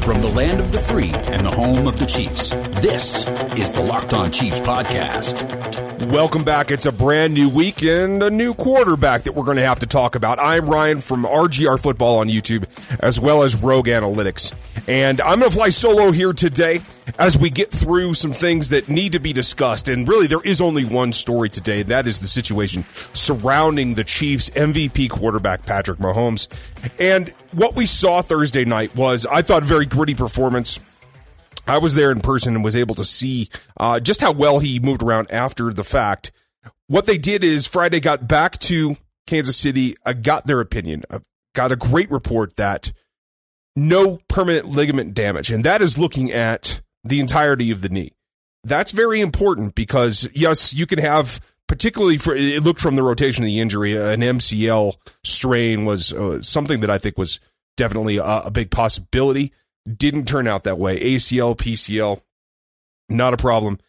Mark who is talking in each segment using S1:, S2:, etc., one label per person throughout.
S1: From the land of the free and the home of the Chiefs, this is the Locked On Chiefs podcast.
S2: Welcome back. It's a brand new week and a new quarterback that we're going to have to talk about. I'm Ryan from RGR Football on YouTube, as well as Rogue Analytics. And I'm going to fly solo here today as we get through some things that need to be discussed. And really, there is only one story today, and that is the situation surrounding the Chiefs' MVP quarterback, Patrick Mahomes. And what we saw Thursday night was, I thought, a very gritty performance. I was there in person and was able to see just how well he moved around after the fact. What they did is Friday got back to Kansas City, got their opinion, got a great report that no permanent ligament damage, and that is looking at the entirety of the knee. That's very important because, yes, you can have, particularly for it looked from the rotation of the injury, an MCL strain was something that I think was definitely a big possibility. Didn't turn out that way. ACL, PCL, not a problem.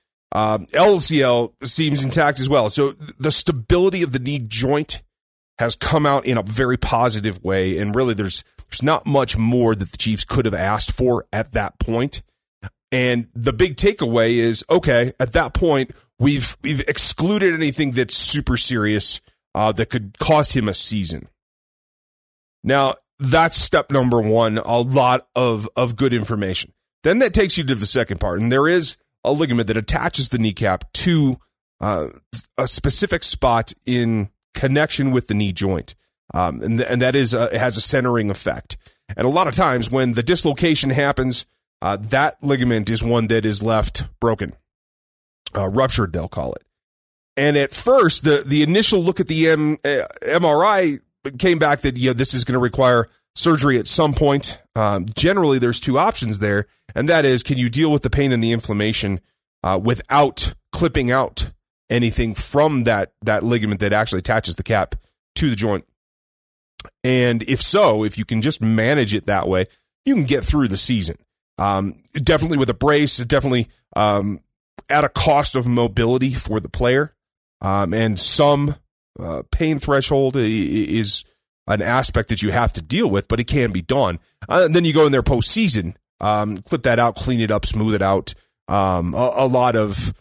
S2: LCL seems intact as well. So the stability of the knee joint has come out in a very positive way, and really there's not much more that the Chiefs could have asked for at that point. And the big takeaway is, okay, at that point, we've excluded anything that's super serious that could cost him a season. Now, that's step number one, a lot of good information. Then that takes you to the second part, and there is a ligament that attaches the kneecap to a specific spot in connection with the knee joint, and that is it has a centering effect. And a lot of times when the dislocation happens, that ligament is one that is left broken, ruptured, they'll call it. And at first, the initial look at the MRI came back that this is going to require surgery at some point. Generally, there's two options there, and that is, can you deal with the pain and the inflammation without clipping out anything from that ligament that actually attaches the cap to the joint? And if so, if you can just manage it that way, you can get through the season. Definitely with a brace, definitely at a cost of mobility for the player, and some pain threshold is an aspect that you have to deal with, but it can be done. And then you go in there postseason, clip that out, clean it up, smooth it out. A lot of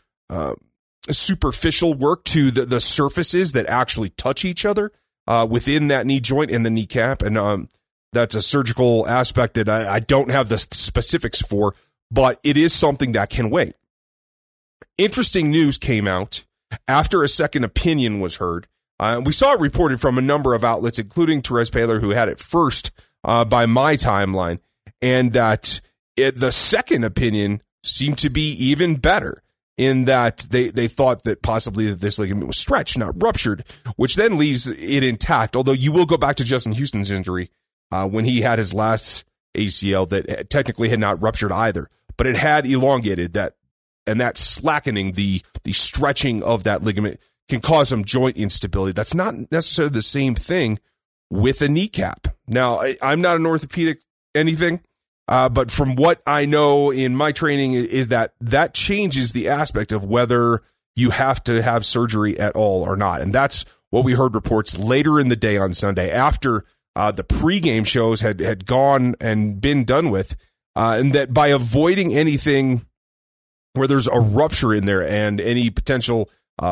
S2: superficial work to the surfaces that actually touch each other within that knee joint and the kneecap. And that's a surgical aspect that I don't have the specifics for, but it is something that can wait. Interesting news came out after a second opinion was heard. We saw it reported from a number of outlets, including Therese Paylor, who had it first by my timeline, and that the second opinion seemed to be even better in that they thought that possibly that this ligament was stretched, not ruptured, which then leaves it intact, although you will go back to Justin Houston's injury when he had his last ACL that technically had not ruptured either, but it had elongated that, and that slackening, the stretching of that ligament can cause some joint instability. That's not necessarily the same thing with a kneecap. Now, I'm not an orthopedic anything, but from what I know in my training is that changes the aspect of whether you have to have surgery at all or not. And that's what we heard reports later in the day on Sunday after the pregame shows had gone and been done with, and that by avoiding anything where there's a rupture in there and any potential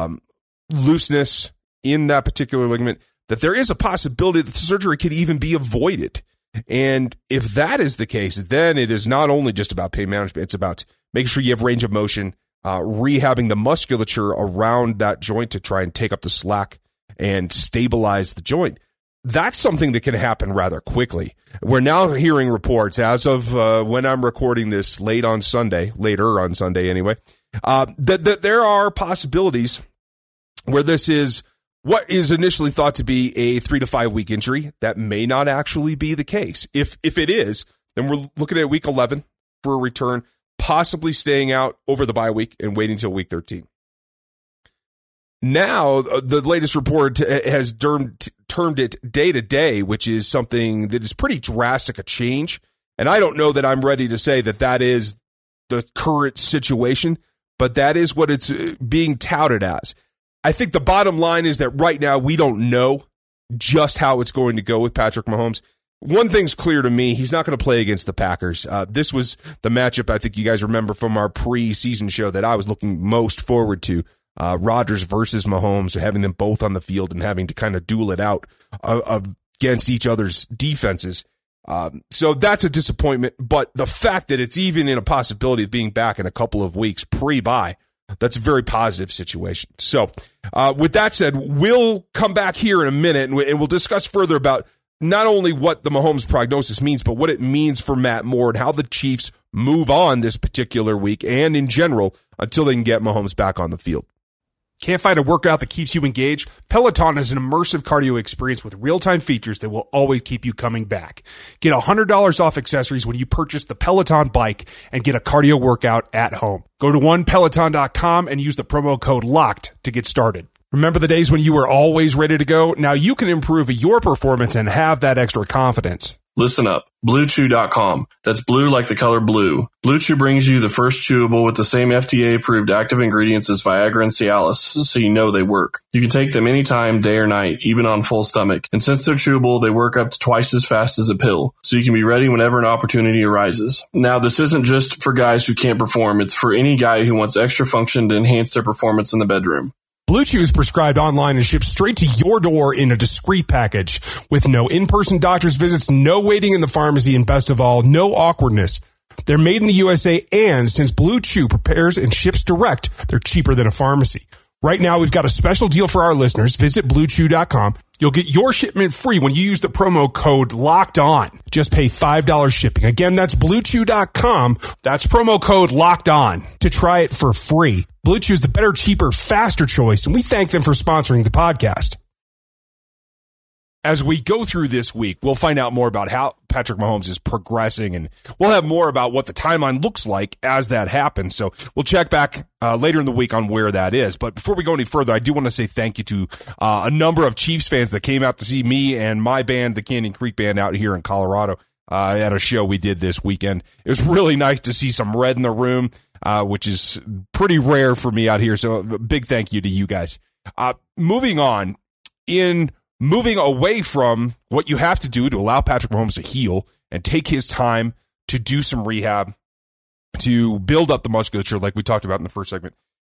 S2: looseness in that particular ligament, that there is a possibility that the surgery could even be avoided. And if that is the case, then it is not only just about pain management, it's about making sure you have range of motion, rehabbing the musculature around that joint to try and take up the slack and stabilize the joint. That's something that can happen rather quickly. We're now hearing reports as of when I'm recording this later on Sunday anyway, that there are possibilities where this is what is initially thought to be a 3 to 5 week injury. That may not actually be the case. If it is, then we're looking at week 11 for a return, possibly staying out over the bye week and waiting until week 13. Now, the latest report has termed it day to day, which is something that is pretty drastic a change. And I don't know that I'm ready to say that is the current situation, but that is what it's being touted as. I think the bottom line is that right now we don't know just how it's going to go with Patrick Mahomes. one thing's clear to me. He's not going to play against the Packers. This was the matchup I think you guys remember from our pre-season show that I was looking most forward to. Rodgers versus Mahomes, having them both on the field and having to kind of duel it out against each other's defenses. So that's a disappointment, but the fact that it's even in a possibility of being back in a couple of weeks pre-bye, that's a very positive situation. So with that said, we'll come back here in a minute and we'll discuss further about not only what the Mahomes prognosis means, but what it means for Matt Moore and how the Chiefs move on this particular week and in general until they can get Mahomes back on the field.
S3: Can't find a workout that keeps you engaged? Peloton is an immersive cardio experience with real-time features that will always keep you coming back. Get $100 off accessories when you purchase the Peloton bike and get a cardio workout at home. Go to onepeloton.com and use the promo code LOCKED to get started. Remember the days when you were always ready to go? Now you can improve your performance and have that extra confidence.
S4: Listen up. BlueChew.com. That's blue like the color blue. Blue Chew brings you the first chewable with the same FDA-approved active ingredients as Viagra and Cialis, so you know they work. You can take them anytime, day or night, even on full stomach. And since they're chewable, they work up to twice as fast as a pill, so you can be ready whenever an opportunity arises. Now, this isn't just for guys who can't perform. It's for any guy who wants extra function to enhance their performance in the bedroom.
S3: Blue Chew is prescribed online and shipped straight to your door in a discreet package with no in-person doctor's visits, no waiting in the pharmacy, and best of all, no awkwardness. They're made in the USA, and since Blue Chew prepares and ships direct, they're cheaper than a pharmacy. Right now, we've got a special deal for our listeners. Visit BlueChew.com. You'll get your shipment free when you use the promo code LOCKEDON. Just pay $5 shipping. Again, that's BlueChew.com. That's promo code LOCKEDON to try it for free. Blue Chew is the better, cheaper, faster choice, and we thank them for sponsoring the podcast.
S2: As we go through this week, we'll find out more about how Patrick Mahomes is progressing, and we'll have more about what the timeline looks like as that happens. So we'll check back later in the week on where that is. But before we go any further, I do want to say thank you to a number of Chiefs fans that came out to see me and my band, the Canyon Creek Band, out here in Colorado at a show we did this weekend. It was really nice to see some red in the room, which is pretty rare for me out here. So a big thank you to you guys. Moving on, moving away from what you have to do to allow Patrick Mahomes to heal and take his time to do some rehab, to build up the musculature like we talked about in the first segment,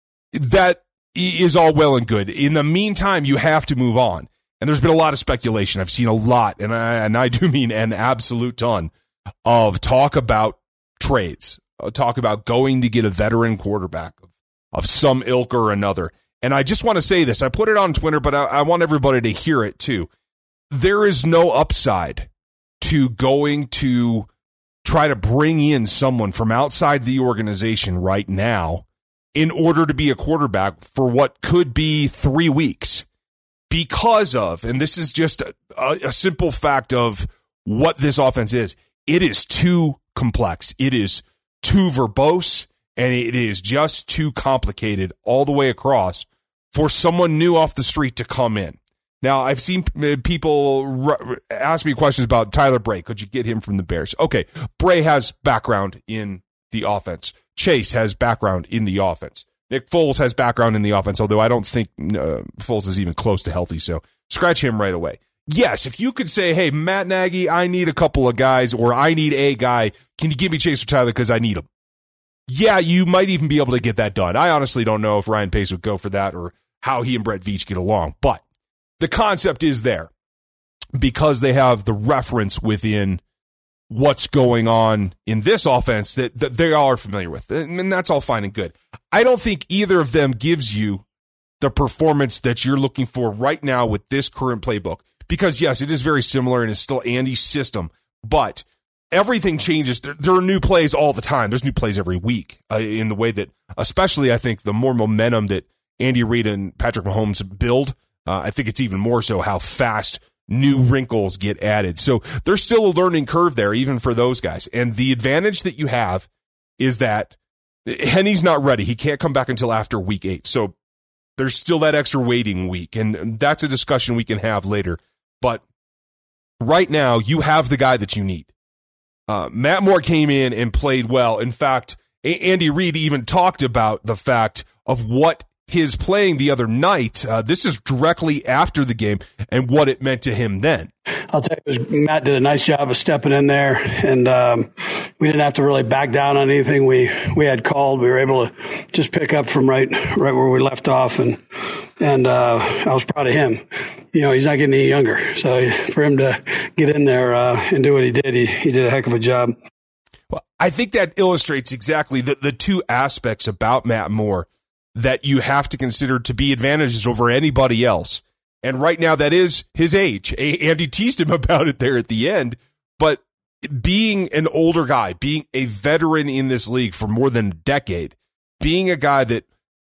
S2: that is all well and good. In the meantime, you have to move on. And there's been a lot of speculation. I've seen a lot, and I do mean an absolute ton, of talk about trades, talk about going to get a veteran quarterback of some ilk or another. And I just want to say this. I put it on Twitter, but I want everybody to hear it too. There is no upside to going to try to bring in someone from outside the organization right now in order to be a quarterback for what could be 3 weeks. Because of, and this is just a simple fact of what this offense is, it is too complex. It is too verbose, and it is just too complicated all the way across for someone new off the street to come in. Now, I've seen people ask me questions about Tyler Bray. Could you get him from the Bears? Okay, Bray has background in the offense. Chase has background in the offense. Nick Foles has background in the offense, although I don't think Foles is even close to healthy, so scratch him right away. Yes, if you could say, hey, Matt Nagy, I need a couple of guys, or I need a guy, can you give me Chase or Tyler because I need him? Yeah, you might even be able to get that done. I honestly don't know if Ryan Pace would go for that or how he and Brett Veach get along. But the concept is there because they have the reference within what's going on in this offense that they all are familiar with. And that's all fine and good. I don't think either of them gives you the performance that you're looking for right now with this current playbook. Because, yes, it is very similar and it's still Andy's system. But everything changes. There are new plays all the time. There's new plays every week in the way that, especially I think the more momentum that Andy Reid and Patrick Mahomes build, I think it's even more so how fast new wrinkles get added. So there's still a learning curve there, even for those guys. And the advantage that you have is that Henny's not ready. He can't come back until after week 8. So there's still that extra waiting week. And that's a discussion we can have later. But right now, you have the guy that you need. Matt Moore came in and played well. In fact, Andy Reid even talked about the fact of what his playing the other night. This is directly after the game and what it meant to him then.
S5: I'll tell you, Matt did a nice job of stepping in there, and we didn't have to really back down on anything we had called. We were able to just pick up from right where we left off, and I was proud of him. You know, he's not getting any younger, so for him to get in there and do what he did, he did a heck of a job.
S2: Well, I think that illustrates exactly the two aspects about Matt Moore that you have to consider to be advantages over anybody else. And right now, that is his age. Andy teased him about it there at the end. But being an older guy, being a veteran in this league for more than a decade, being a guy that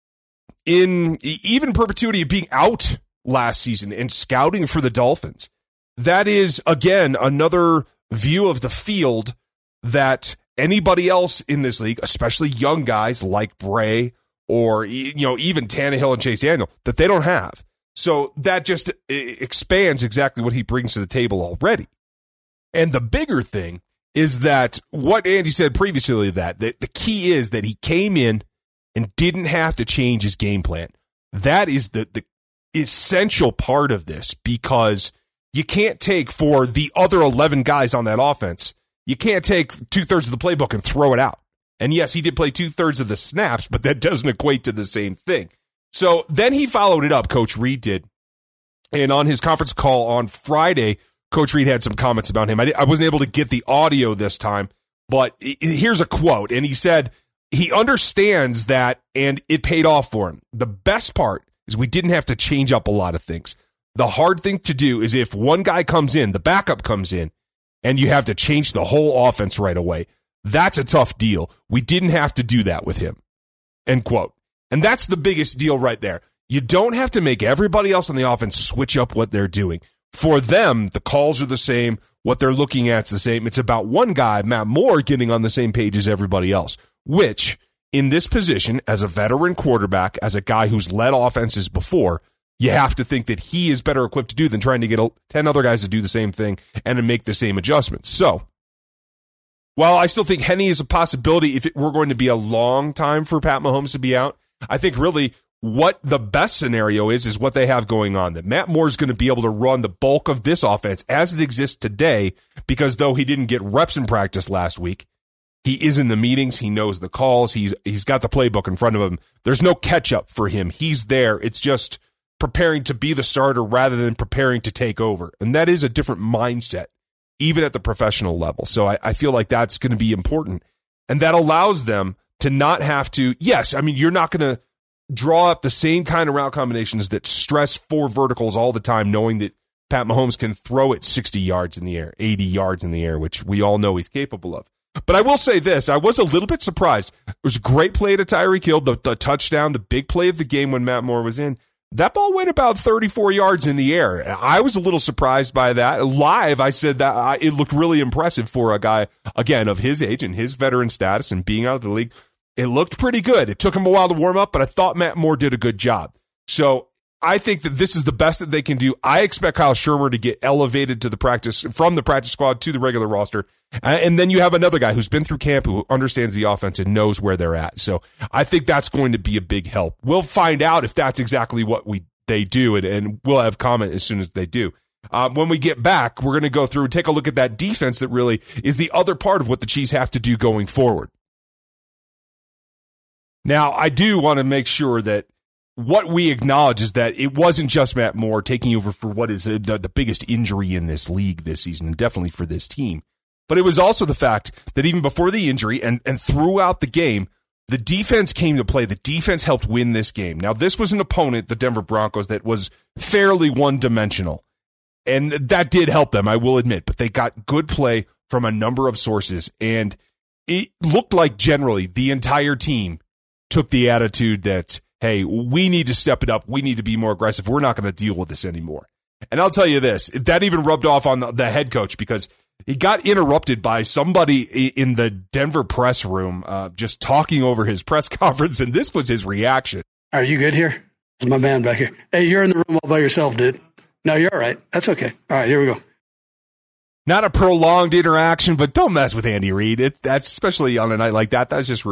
S2: in even perpetuity of being out last season and scouting for the Dolphins, that is, again, another view of the field that anybody else in this league, especially young guys like Bray or even Tannehill and Chase Daniel, that they don't have. So that just expands exactly what he brings to the table already. And the bigger thing is that what Andy said previously, that the key is that he came in and didn't have to change his game plan. That is the essential part of this, because you can't take for the other 11 guys on that offense, you can't take 2/3 of the playbook and throw it out. And yes, he did play 2/3 of the snaps, but that doesn't equate to the same thing. So then he followed it up, Coach Reid did. And on his conference call on Friday, Coach Reid had some comments about him. I wasn't able to get the audio this time, but here's a quote. And he said he understands that, and it paid off for him. The best part is we didn't have to change up a lot of things. The hard thing to do is if one guy comes in, the backup comes in, and you have to change the whole offense right away. That's a tough deal. We didn't have to do that with him. End quote. And that's the biggest deal right there. You don't have to make everybody else on the offense switch up what they're doing. For them, the calls are the same. What they're looking at is the same. It's about one guy, Matt Moore, getting on the same page as everybody else, which in this position, as a veteran quarterback, as a guy who's led offenses before, you have to think that he is better equipped to do than trying to get 10 other guys to do the same thing and to make the same adjustments. So, while I still think Henne is a possibility if it were going to be a long time for Pat Mahomes to be out, I think really what the best scenario is what they have going on, that Matt Moore is going to be able to run the bulk of this offense as it exists today, because though he didn't get reps in practice last week, he is in the meetings, he knows the calls, he's got the playbook in front of him. There's no catch-up for him. He's there. It's just preparing to be the starter rather than preparing to take over. And that is a different mindset, even at the professional level. So I feel like that's going to be important. And that allows them to not have to, yes, I mean, you're not going to draw up the same kind of route combinations that stress 4 verticals all the time, knowing that Pat Mahomes can throw it 60 yards in the air, 80 yards in the air, which we all know he's capable of. But I will say this, I was a little bit surprised. It was a great play to Tyreek Hill, the touchdown, the big play of the game when Matt Moore was in. That ball went about 34 yards in the air. I was a little surprised by that. Live, I said that it looked really impressive for a guy, again, of his age and his veteran status and being out of the league. It looked pretty good. It took him a while to warm up, but I thought Matt Moore did a good job. So I think that this is the best that they can do. I expect Kyle Shurmur to get elevated to from the practice squad to the regular roster. And then you have another guy who's been through camp, who understands the offense and knows where they're at. So I think that's going to be a big help. We'll find out if that's exactly what they do, and we'll have comment as soon as they do. When we get back, we're going to go through and take a look at that defense that really is the other part of what the Chiefs have to do going forward. Now, I do want to make sure that what we acknowledge is that it wasn't just Matt Moore taking over for what is the biggest injury in this league this season, and definitely for this team. But it was also the fact that even before the injury and throughout the game, the defense came to play. The defense helped win this game. Now, this was an opponent, the Denver Broncos, that was fairly one-dimensional. And that did help them, I will admit. But they got good play from a number of sources. And it looked like generally the entire team took the attitude that, hey, we need to step it up. We need to be more aggressive. We're not going to deal with this anymore. And I'll tell you this, that even rubbed off on the head coach, because he got interrupted by somebody in the Denver press room just talking over his press conference, and this was his reaction.
S5: Are you good here? It's my man back here. Hey, you're in the room all by yourself, dude. No, you're all right. That's okay. All right, here we go.
S2: Not a prolonged interaction, but don't mess with Andy Reid. That's especially on a night like that. That's just rude.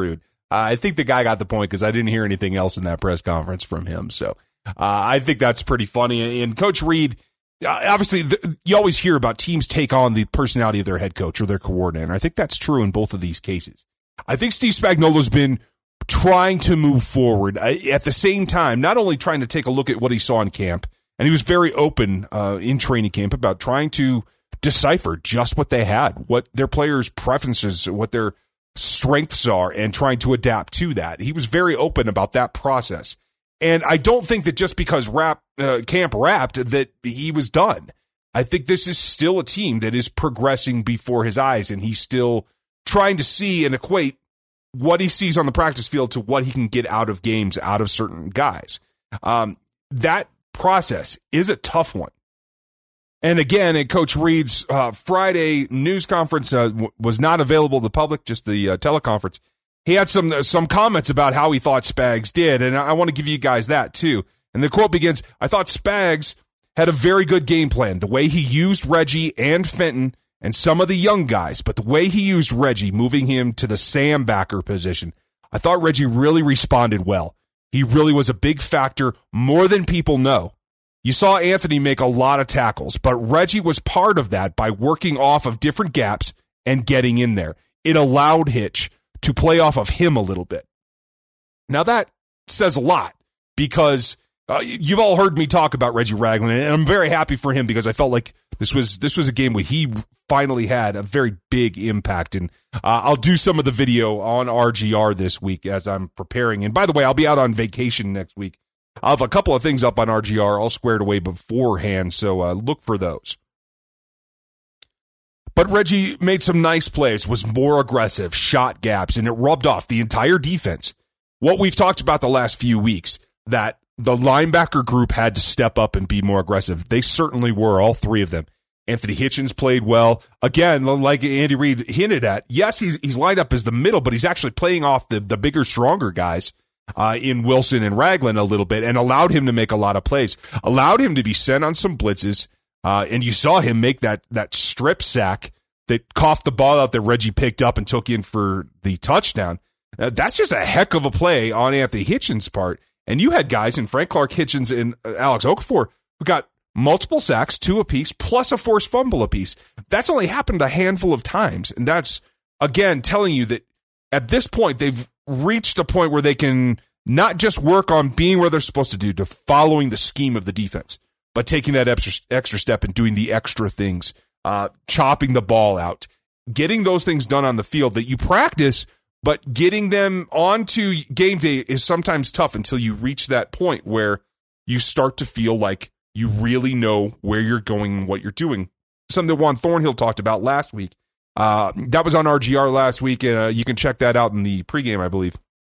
S2: I think the guy got the point because I didn't hear anything else in that press conference from him. So I think that's pretty funny. And Coach Reid, obviously, you always hear about teams take on the personality of their head coach or their coordinator. I think that's true in both of these cases. I think Steve Spagnuolo's been trying to move forward at the same time, not only trying to take a look at what he saw in camp, and he was very open in training camp about trying to decipher just what they had, what their players' preferences, what their strengths are, and trying to adapt to that. He was very open about that process. And I don't think that just because camp wrapped that he was done. I think this is still a team that is progressing before his eyes, and he's still trying to see and equate what he sees on the practice field to what he can get out of games, out of certain guys. That process is a tough one. And again, at Coach Reid's Friday news conference was not available to the public, just the teleconference. He had some comments about how he thought Spags did, and I want to give you guys that too. And the quote begins, "I thought Spags had a very good game plan, the way he used Reggie and Fenton and some of the young guys, but the way he used Reggie, moving him to the Sam backer position, I thought Reggie really responded well. He really was a big factor, more than people know. You saw Anthony make a lot of tackles, but Reggie was part of that by working off of different gaps and getting in there. It allowed Hitch to play off of him a little bit." Now that says a lot because you've all heard me talk about Reggie Ragland, and I'm very happy for him because I felt like this was a game where he finally had a very big impact. And I'll do some of the video on RGR this week as I'm preparing. And by the way, I'll be out on vacation next week. I'll have a couple of things up on RGR all squared away beforehand, so look for those. But Reggie made some nice plays, was more aggressive, shot gaps, and it rubbed off the entire defense. What we've talked about the last few weeks, that the linebacker group had to step up and be more aggressive. They certainly were, all three of them. Anthony Hitchens played well. Again, like Andy Reid hinted at, yes, he's lined up as the middle, but he's actually playing off the bigger, stronger guys in Wilson and Ragland a little bit and allowed him to make a lot of plays, allowed him to be sent on some blitzes. And you saw him make that strip sack that coughed the ball out that Reggie picked up and took in for the touchdown. That's just a heck of a play on Anthony Hitchens' part. And you had guys in Frank Clark, Hitchens, and Alex Okafor who got multiple sacks, 2 apiece, plus a forced fumble apiece. That's only happened a handful of times. And that's, again, telling you that at this point, they've reached a point where they can not just work on being where they're supposed to do, to following the scheme of the defense, but taking that extra step and doing the extra things, chopping the ball out, getting those things done on the field that you practice, but getting them onto game day is sometimes tough until you reach that point where you start to feel like you really know where you're going and what you're doing. Something that Juan Thornhill talked about last week. That was on RGR last week, and you can check that out in the pregame, I believe.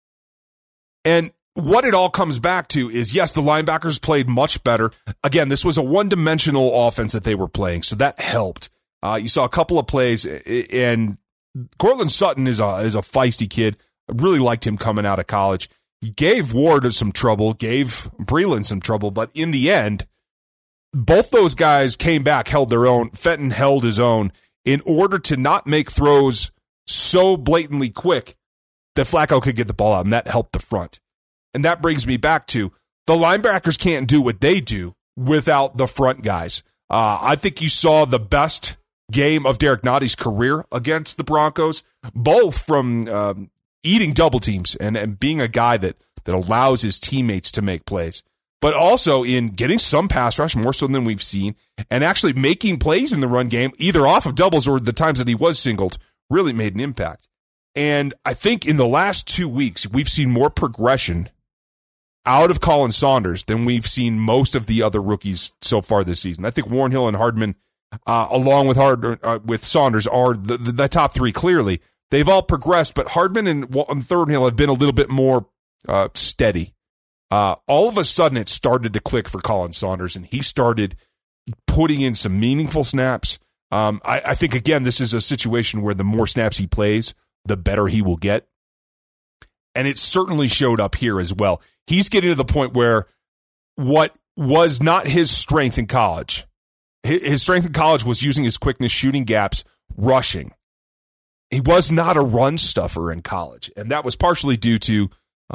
S2: And what it all comes back to is, yes, the linebackers played much better. Again, this was a one-dimensional offense that they were playing, so that helped. You saw a couple of plays, and Cortland Sutton is a feisty kid. I really liked him coming out of college. He gave Ward some trouble, gave Breland some trouble, but in the end, both those guys came back, held their own. Fenton held his own in order to not make throws so blatantly quick that Flacco could get the ball out, and that helped the front. And that brings me back to the linebackers can't do what they do without the front guys. I think you saw the best game of Derek Notty's career against the Broncos, both from eating double teams and being a guy that allows his teammates to make plays, but also in getting some pass rush, more so than we've seen, and actually making plays in the run game, either off of doubles or the times that he was singled, really made an impact. And I think in the last 2 weeks, we've seen more progression out of Colin Saunders than we've seen most of the other rookies so far this season. I think Warren Hill and Hardman, along with Saunders, are the top three clearly. They've all progressed, but Hardman and Thornhill have been a little bit more steady. All of a sudden, it started to click for Colin Saunders, and he started putting in some meaningful snaps. I think, again, this is a situation where the more snaps he plays, the better he will get. And it certainly showed up here as well. He's getting to the point where what was not his strength in college, his strength in college was using his quickness, shooting gaps, rushing. he was not a run stuffer in college, and that was partially due to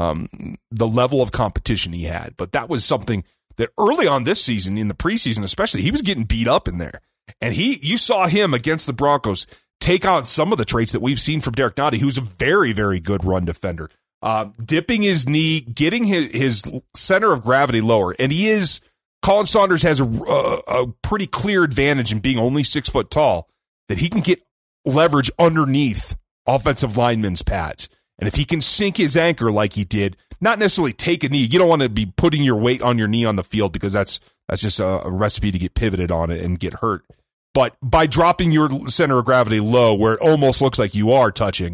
S2: the level of competition he had. But that was something that early on this season, in the preseason especially, he was getting beat up in there. And you saw him against the Broncos take on some of the traits that we've seen from Derek Nottie, who's a very, very good run defender. Dipping his knee, getting his center of gravity lower. And Colin Saunders has a pretty clear advantage in being only 6 foot tall, that he can get leverage underneath offensive linemen's pads. And if he can sink his anchor like he did, not necessarily take a knee. You don't want to be putting your weight on your knee on the field, because that's just a recipe to get pivoted on it and get hurt. But by dropping your center of gravity low, where it almost looks like you are touching,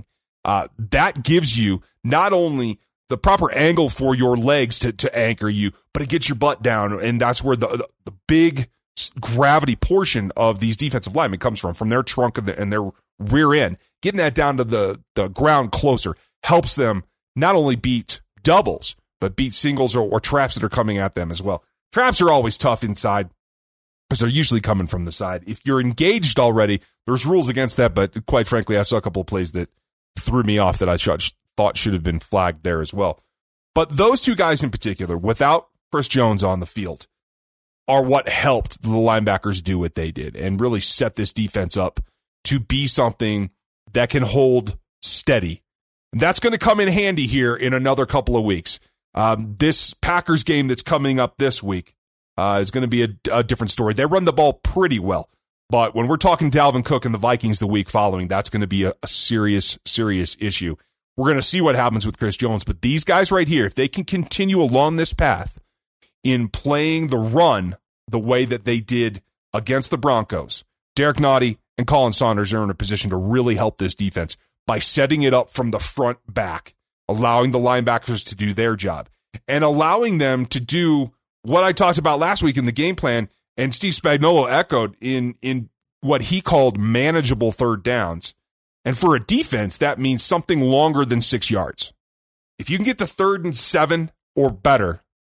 S2: that gives you not only the proper angle for your legs to anchor you, but it gets your butt down. And that's where the big gravity portion of these defensive linemen comes from their trunk and their rear end. Getting that down to the ground closer helps them not only beat doubles, but beat singles or traps that are coming at them as well. Traps are always tough inside, because they're usually coming from the side. If you're engaged already, there's rules against that, but quite frankly, I saw a couple of plays that threw me off that I thought should have been flagged there as well. But those two guys in particular, without Chris Jones on the field, are what helped the linebackers do what they did and really set this defense up to be something that can hold steady. And that's going to come in handy here in another couple of weeks. This Packers game that's coming up this week is going to be a different story. They run the ball pretty well, but when we're talking Dalvin Cook and the Vikings the week following, that's going to be a serious, serious issue. We're going to see what happens with Chris Jones, but these guys right here, if they can continue along this path in playing the run the way that they did against the Broncos, Derek Nottie and Colin Saunders are in a position to really help this defense by setting it up from the front back, allowing the linebackers to do their job, and allowing them to do what I talked about last week in the game plan, and Steve Spagnuolo echoed in what he called manageable third downs. And for a defense, that means something longer than 6 yards. If you can get to 3rd and 7 or better,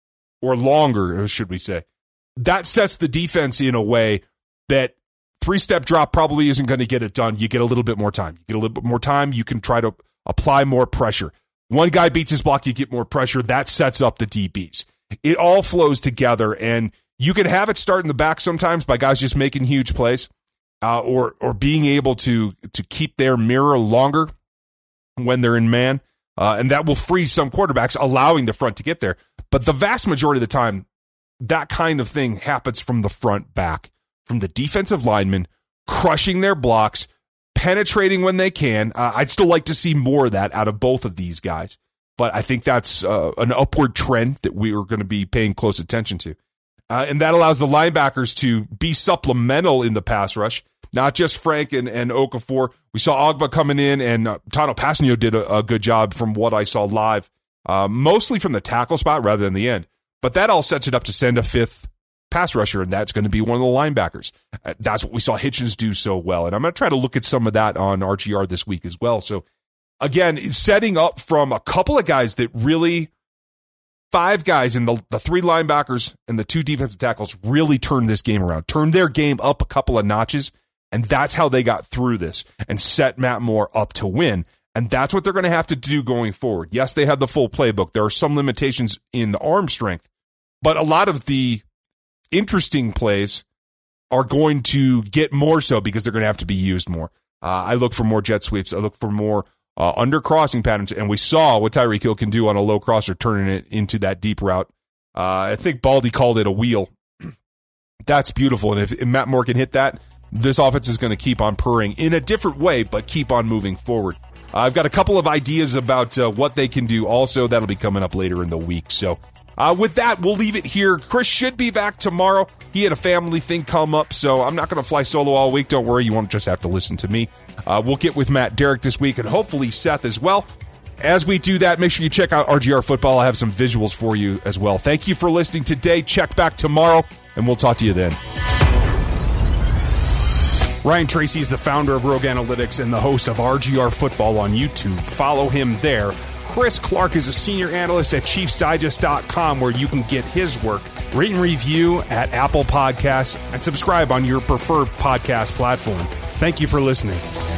S2: or longer, should we say, that sets the defense in a way that 3-step drop probably isn't going to get it done. You get a little bit more time. You can try to apply more pressure. One guy beats his block, you get more pressure. That sets up the DBs. It all flows together, and you can have it start in the back sometimes by guys just making huge plays, or being able to keep their mirror longer when they're in man, and that will free some quarterbacks, allowing the front to get there. But the vast majority of the time, that kind of thing happens from the front back, from the defensive linemen crushing their blocks, penetrating when they can. I'd still like to see more of that out of both of these guys, but I think that's an upward trend that we are going to be paying close attention to. And that allows the linebackers to be supplemental in the pass rush, not just Frank and Okafor. We saw Ogba coming in, and Tano Passanio did a good job from what I saw live, mostly from the tackle spot rather than the end. But that all sets it up to send a 5th pass rusher, and that's going to be one of the linebackers. That's what we saw Hitchens do so well, and I'm going to try to look at some of that on RGR this week as well. So, again, setting up from a couple of guys that really, 5 guys in the 3 linebackers and the 2 defensive tackles really turned this game around, turned their game up a couple of notches, and that's how they got through this and set Matt Moore up to win. And that's what they're going to have to do going forward. Yes, they had the full playbook. There are some limitations in the arm strength, but a lot of the interesting plays are going to get more so because they're going to have to be used more. I look for more jet sweeps. I look for more under crossing patterns, and we saw what Tyreek Hill can do on a low crosser, turning it into that deep route. I think Baldy called it a wheel. That's beautiful, and if Matt Moore can hit that, this offense is going to keep on purring in a different way, but keep on moving forward. I've got a couple of ideas about what they can do also. That'll be coming up later in the week. So with that, we'll leave it here. Chris should be back tomorrow. He had a family thing come up, so I'm not going to fly solo all week. Don't worry, you won't just have to listen to me. We'll get with Matt Derrick this week, and hopefully Seth as well. As we do that, make sure you check out RGR Football. I have some visuals for you as well. Thank you for listening today. Check back tomorrow, and we'll talk to you then. Ryan Tracy is the founder of Rogue Analytics and the host of RGR Football on YouTube. Follow him there. Chris Clark is a senior analyst at ChiefsDigest.com, where you can get his work. Rate and review at Apple Podcasts and subscribe on your preferred podcast platform. Thank you for listening.